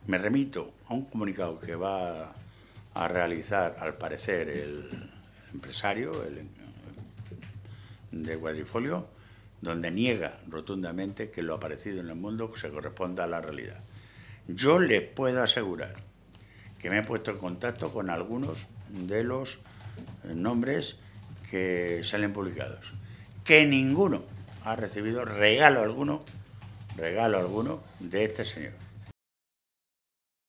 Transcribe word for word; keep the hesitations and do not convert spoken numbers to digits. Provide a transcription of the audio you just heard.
me remito a un comunicado que va a realizar, al parecer, el empresario el, de Quadrifoglio, donde niega rotundamente que lo aparecido en el mundo se corresponda a la realidad. Yo les puedo asegurar que me he puesto en contacto con algunos de los nombres que salen publicados, que ninguno ha recibido regalo alguno, regalo alguno de este señor.